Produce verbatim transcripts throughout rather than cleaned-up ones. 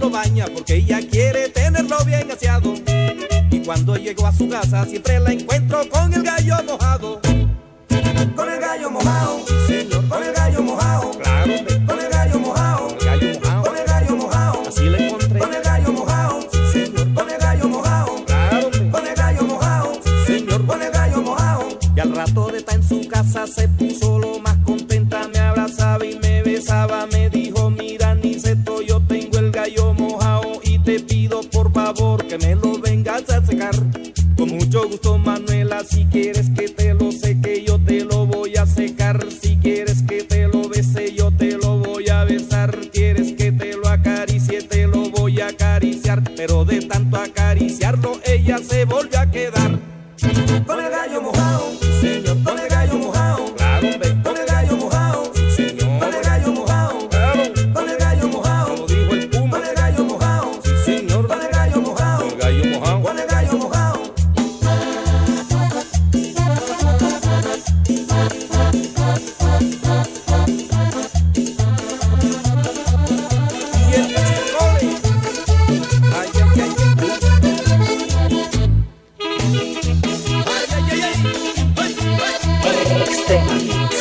lo baña porque ella quiere tenerlo bien aseado. Y cuando llego a su casa siempre la encuentro con el gallo mojado. Con el gallo mojado, señor, con el gallo mojado, claro, hombre. Con el gallo mojado, Con el gallo mojado, con el gallo mojado, así la encontré. Con el gallo mojado, sí, señor, con el gallo mojado, claro, hombre. Con el gallo mojado, sí, señor, con el gallo mojado. Y al rato de estar en su casa se puso lo más contenta, me abrazaba y me besaba, me dijo, mira Niceto, yo tengo el gallo mojado y te pido por favor que me lo vengas a secar. Con mucho gusto, Manuela, si quieres que te lo seque, yo te lo voy a secar. Si quieres que te lo bese, yo te lo voy a besar. Quieres que te lo acaricie, te lo voy a acariciar. Pero de tanto acariciarlo, ella se volvió a quedar. Con el gallo mojado, señor, con el gallo mojado, claro, hombre. Con el gallo mojado, señor, con el gallo mojado, claro, con el gallo mojado, como dijo el puma. con el gallo mojado, señor, con el gallo mojado, el gallo mojado. con el gallo mojado. Y el chicole, ay, ay, ay, ay, ay, ay, ay. Extrema Mix.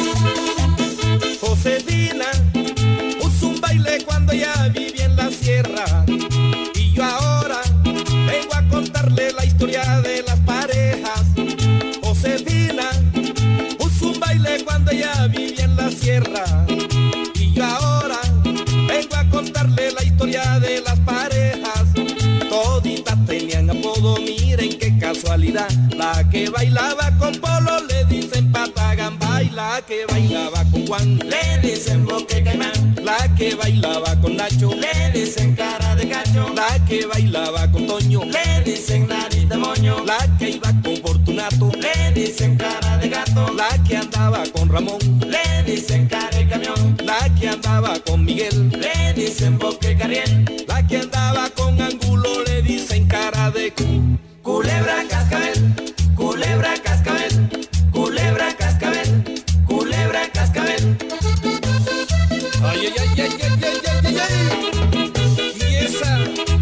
Josefina puso un baile cuando ella vivía en la sierra. Y yo ahora vengo a contarle la historia de las parejas. Josefina puso un baile cuando ella vivía en la sierra. Y yo ahora vengo a contarle la historia de las parejas. Toditas tenían apodo, miren qué casualidad. La que bailaba con Polo le dicen Patagamba, y la que bailaba con Juan Le dicen Boque Caimán, la que bailaba con Nacho, le dicen cara de cacho, la que bailaba con Toño, le dicen nariz de moño, la que iba con Fortunato, le dicen cara de gato, la que andaba con Ramón, le dicen cara de camión, la que andaba con Miguel, le dicen Boque Carriel, la que andaba con Angulo le dicen cara de cu. culebra cascabel, culebra cascabel, culebra cascabel, culebra cascabel. Ay, ay, ay, ay, ay, ay, ay, ay, ay. Y esa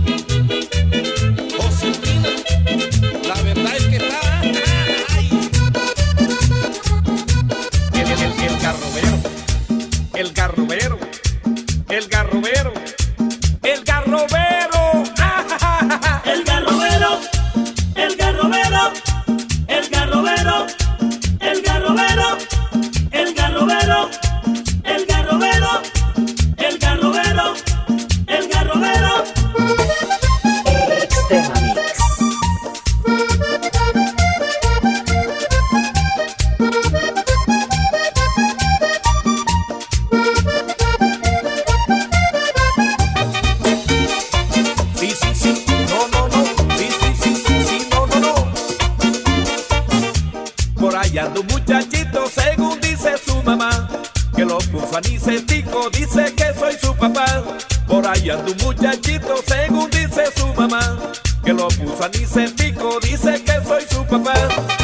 Josefina, la verdad es que está, ay. El, el, el, el garrobero, el garrobero, el garrobero, el garrobero, ah, El garrobero, el garrobero, el garrobero, el garrobero, el garrobero, el garrobero, el garrobero, el garrobero. Extrema Mix. sí, sí, sí, no, no, no, sí, sí, sí, sí, sí, no, no, no. Por allá anda un muchachito, según dice su mamá, que lo puso a Nicetico, dice que soy su papá. Por allá anda un muchachito, según dice su mamá, que lo puso a Nicetico, dice que soy su papá.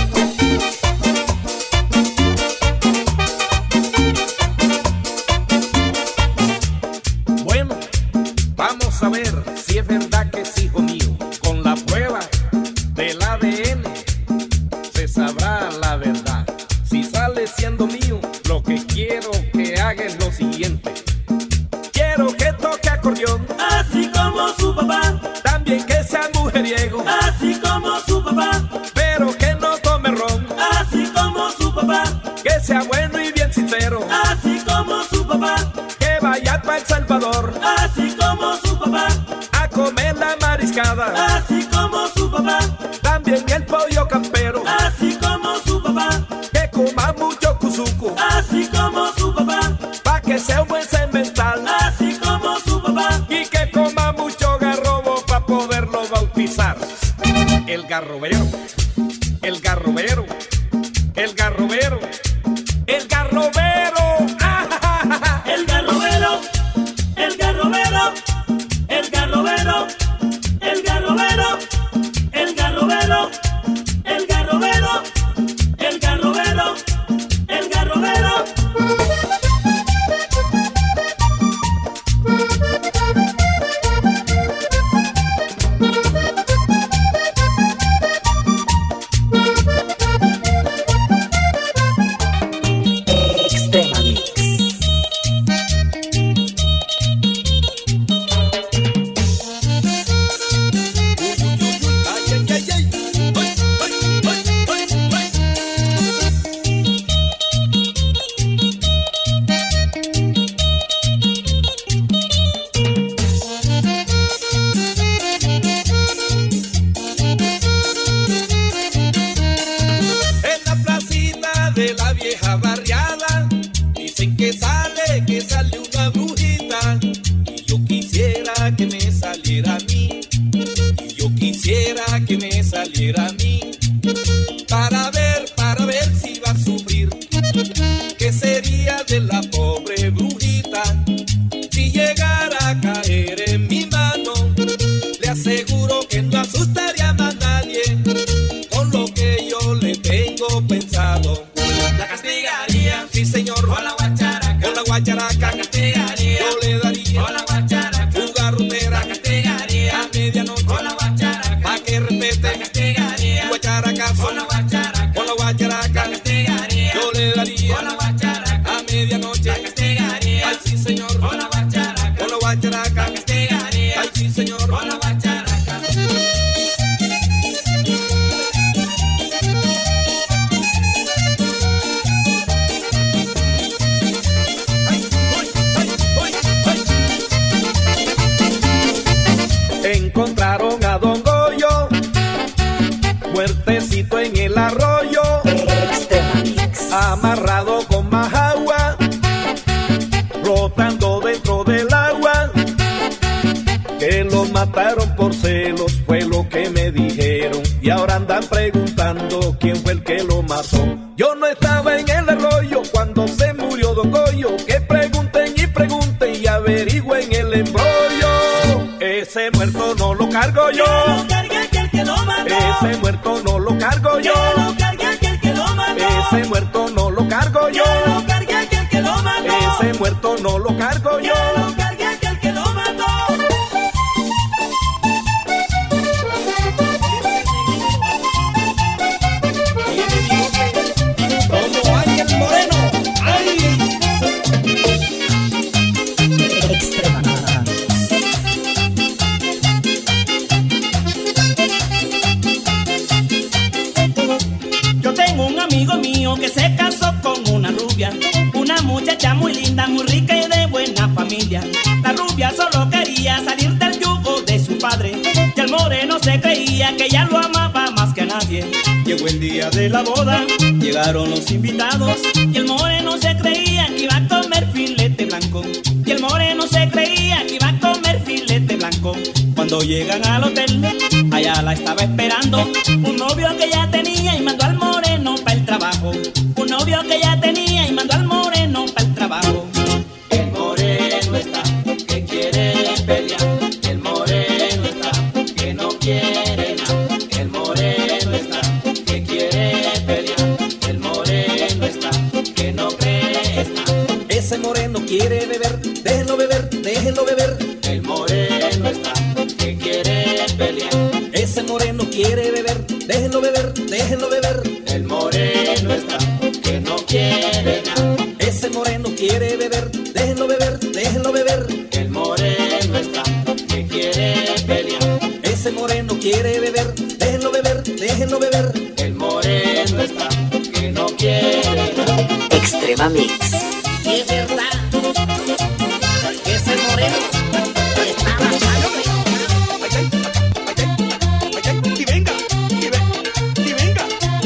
Bueno, vamos a ver si es verdad que es hijo mío. Con la prueba del A D N se sabrá la verdad. Si sale siendo mío, lo que quiero que haga es lo siguiente. Quiero que toque acordeón, Así como su papá, también que sea mujeriego, así como su papá, pero que no tome ron, así como su papá, que sea bueno y bien sincero, así como su papá, que vaya para El Salvador así como su papá, a comer la mariscada, así como su papá, también el pollo campero, así como su papá, que coma mucho cuzuco, así como su papá, pa' que sea un buen semental, así como su papá. y que coma mucho garrobo pa' poderlo bautizar. El garrobero, el garrobero, el garrobero, el garrobero, ah, El garrobero, el garrobero, el garrobero, el garrobero, el garrobero, el garrobero, el garrobero, el garrobero. señor, con la guacharaca. Encontraron a Don Goyo muertecito en el arroyo, amarrado con majagua, flotando dentro del agua. Que lo mataron por celos fue lo que me dijeron, y ahora andan preguntando quién fue el que lo mató. Yo no estaba en el arroyo cuando se murió Don Goyo. Que pregunten y pregunten y averigüen el embrollo. Ese muerto no lo cargo yo. Que lo cargue aquel que lo mató. Ese muerto no lo cargo yo. Que lo cargue aquel que lo mató. Ese muerto no lo cargo yo. Que lo cargue aquel que lo mató. Ese muerto no lo cargo yo. Que lo cargue aquel que lo mató. Como Ángel Moreno. ¡Ay! Yo tengo un amigo mío que se casó con una rubia, una muchacha muy linda, muy rica y de buena familia. La rubia solo quería salir del yugo de su padre, y el moreno se creía que ella lo amaba más que a nadie. Llegó el día de la boda, llegaron los invitados, y el moreno se creía que iba a comer filete blanco. Y el moreno se creía que iba a comer filete blanco. Cuando llegan al hotel, allá la estaba esperando un novio que ya tenía y mandó al moreno para el trabajo. Un novio que ya tenía y mandó al moreno para el trabajo. El moreno está que quiere pelear. El moreno está que no quiere nada. El moreno está que quiere pelear. El moreno está que no cree nada. Ese moreno quiere beber, déjenlo beber, déjenlo beber. El moreno está que quiere pelear. Ese moreno quiere beber, déjenlo beber, déjenlo beber. El moreno está que no quiere nada. Ese moreno quiere beber, déjenlo beber, déjenlo beber. El moreno está que quiere pelear. Ese moreno quiere beber, déjenlo beber, déjenlo beber. El moreno está que no quiere nada. Extrema Mix. Y es verdad que ese moreno está más malo que Y venga, y, ve, y venga.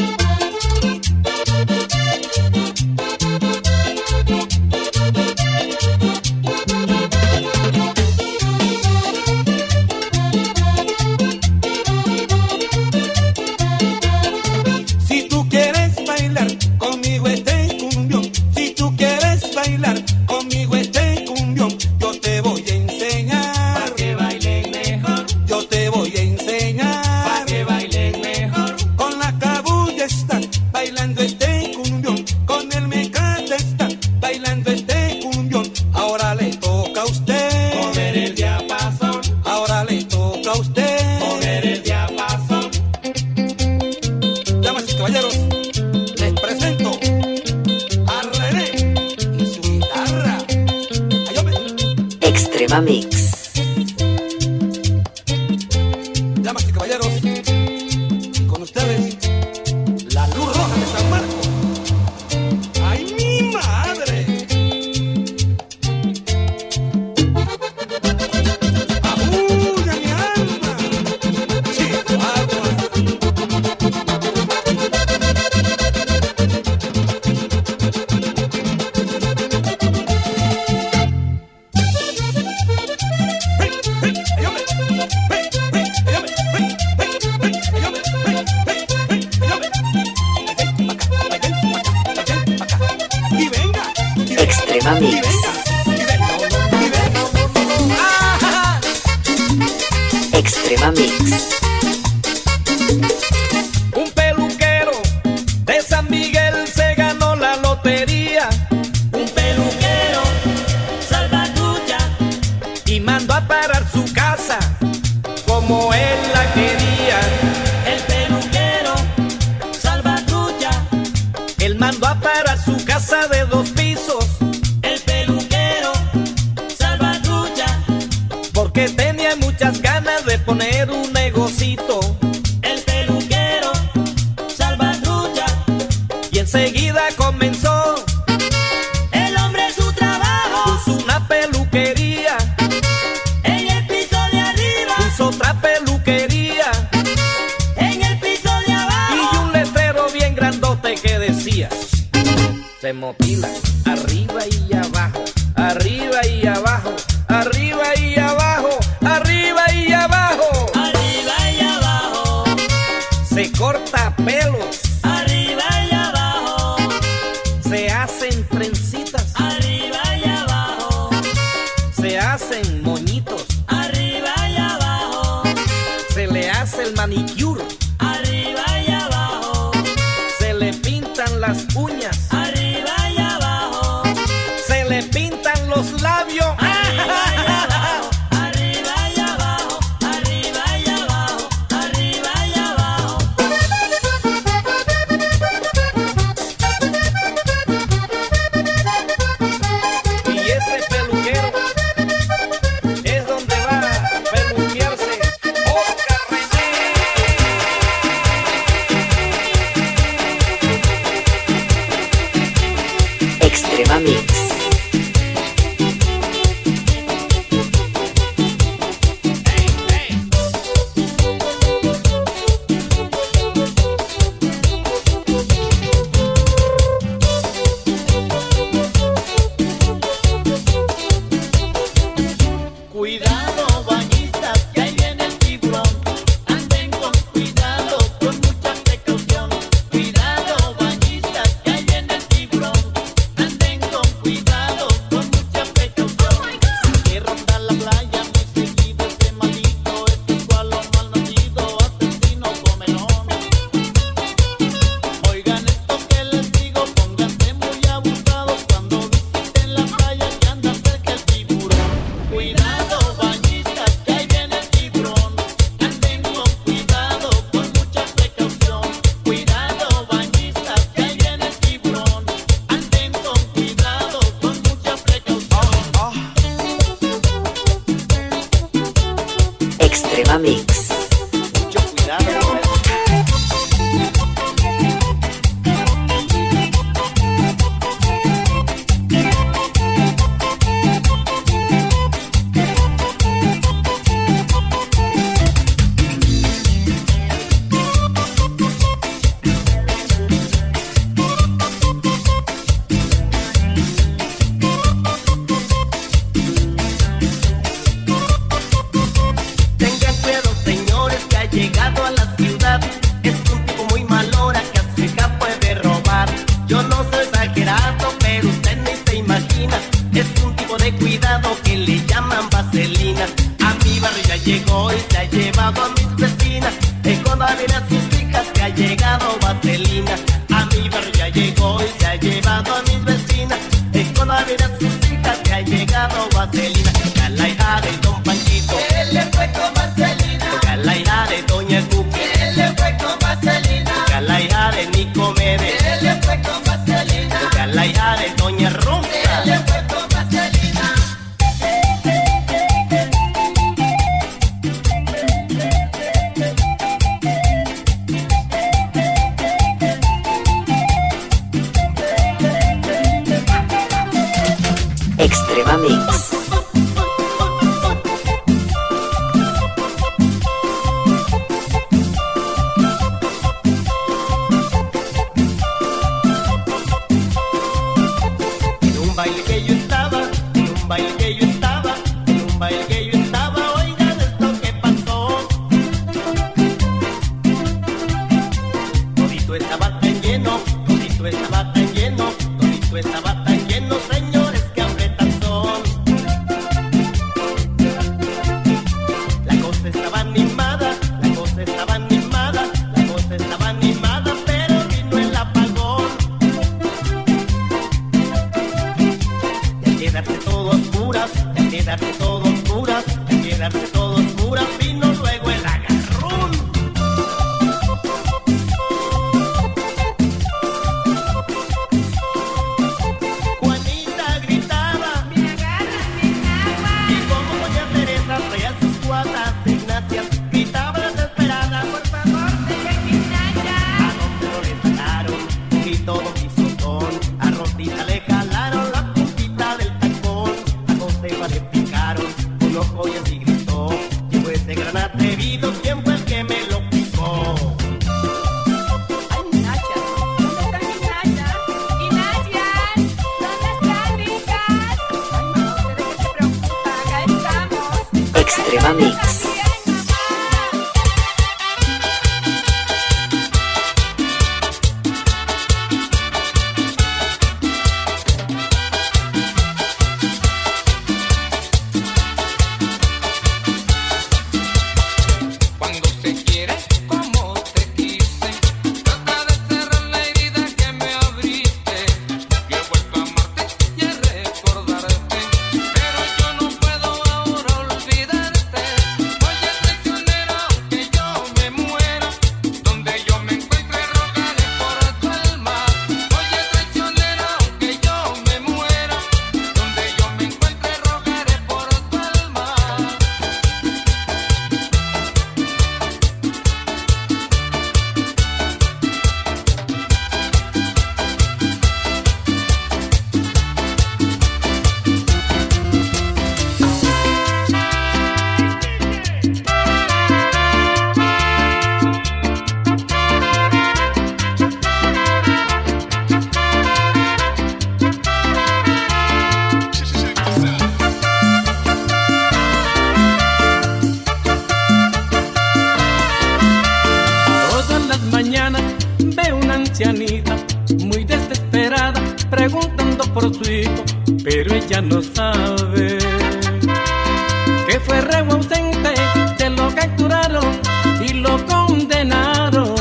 Si tú quieres bailar conmigo este cumbión, si tú quieres bailar conmigo este cumbión, yo te voy a enseñar. Para que bailen mejor, Yo te voy a enseñar. para que bailen mejor. Con la cabulla están bailando este cumbión, con el mecate están bailando este cumbión. Ahora le toca a usted, Mover el diapasón, ahora le toca a usted. mover el diapasón. Damas y caballeros, les presento a René y su guitarra. Ayome. Extrema Mix. Damas y caballeros, con ustedes, la luz roja de San Marcos. ¡Ay, mi madre! ¡Aúlla, mi alma! ¡Chihuahua! Y venga, Extrema y Mix. venga, y venga. ¡Ah! Extrema Mix. Un peluquero de San Miguel se ganó la lotería Un peluquero, salvatrucha, y mandó a parar su casa como él la quería. el peluquero, salvatrucha, Él mandó a parar su casa de dos pisos el peluquero, salvatrucha, porque tenía muchas ganas de poner un negocito, el peluquero Salvatrucha, y enseguida comenzó. El hombre su trabajo, Puso una peluquería, en el piso de arriba, puso otra peluquería en el piso de abajo, y un letrero bien grandote que decía: se motila arriba y abajo, arriba y abajo, arriba y abajo, arriba y abajo. arriba y abajo, Se corta pelos, arriba y abajo, se hacen trencitas, arriba y abajo, se hacen moñitos, arriba y abajo, se le hace el manicure, arriba y abajo, se le pintan las uñas, arriba y abajo, se le pintan los labios. arriba y abajo, arriba y abajo, arriba y abajo, arriba y abajo. Y ese peluquero es donde va a peluquearse Oscar René. Extrema Mix. Cuidado, bañistas, que ahí viene el tiburón. Anden con cuidado, con mucha precaución. Cuidado, bañistas, que ahí viene el tiburón. Anden con cuidado, con mucha precaución. Que ronda la playa muy seguido este malito, este igual lo mal nacido, asesino comelón. Oigan esto que les digo, pónganse muy abusados cuando visiten la playa que anda cerca el tiburón. Cuidado, bañistas, que ahí viene el tiburón. Anden con cuidado, con mucha precaución. Cuidado, bañistas, que ahí viene el tiburón. Anden con cuidado, con mucha precaución. Extrema Mix. Mucho cuidado, tengan cuidado, señores, que ha llegado a la ciudad. Es un tipo muy mal hora que a su hija puede robar. Yo no soy exagerado, pero usted ni se imagina. Es un tipo de cuidado que le llaman vaselina. A mi barrio ya llegó y se ha llevado a mis vecinas. Es cuando a ver a sus hijas que ha llegado vaselina. A mi barrio ya llegó y se ha llevado a mis vecinas. Es cuando a ver a sus hijas que ha llegado vaselina. Toca la hija de Don Panchito, él le fue con vaselina. Toca la hija de Doña Cuqui, él le fue con vaselina. Toca la hija de Nicomedes, él le fue con vaselina. Toca la hija de Doña Rosa, él le fue con vaselina. Extrema Mix. Muy desesperada, preguntando por su hijo, pero ella no sabe que fue reo ausente, se lo capturaron y lo condenaron.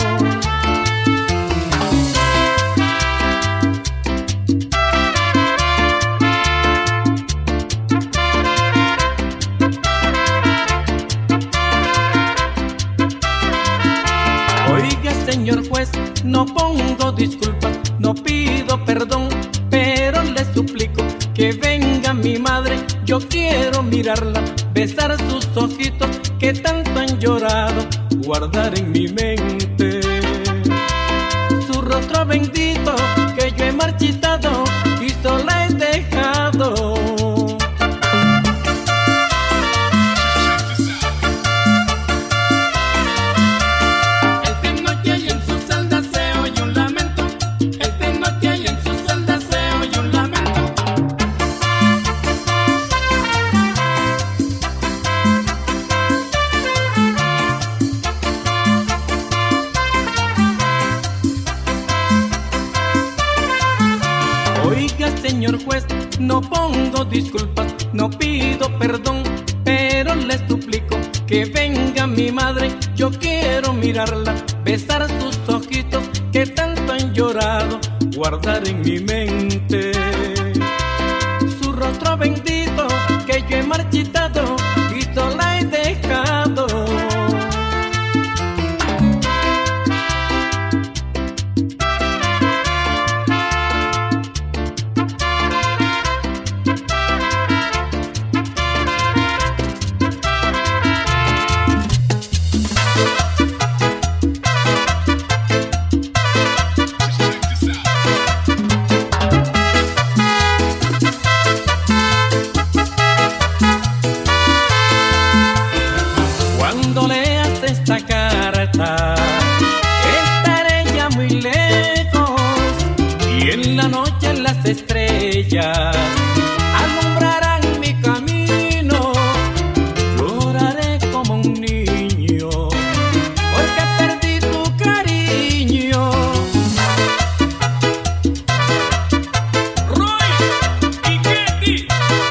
Oiga, señor juez, no pongo disculpas, no pido perdón, pero le suplico que venga mi madre. Yo quiero mirarla, besar sus ojitos que tanto han llorado, guardar en mi mente su rostro bendito que yo he marchitado y sola he dejado. Oiga, señor juez, no pongo disculpas, no pido perdón, pero le suplico que venga mi madre. Yo quiero mirarla, besar sus ojitos que tanto han llorado, guardar en mi mente su rostro bendito que yo he marchitado y sola he dejado. Cuando leas esta carta, estaré ya muy lejos y en la noche las estrellas alumbrarán mi camino. Lloraré como un niño porque perdí tu cariño. Roy y Ketty.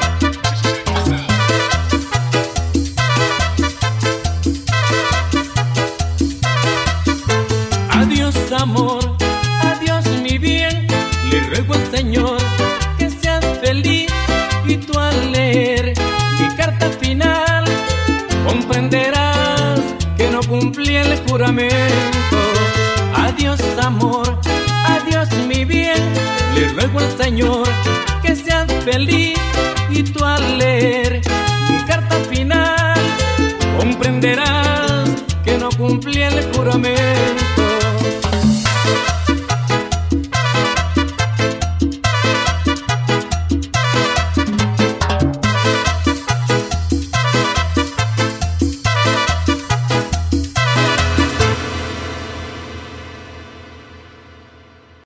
Adiós amor, adiós mi bien, le ruego al Señor que seas feliz y tú al leer mi carta final comprenderás que no cumplí el juramento. Adiós amor, adiós mi bien, le ruego al Señor que seas feliz y tú al leer mi carta final comprenderás que no cumplí el juramento.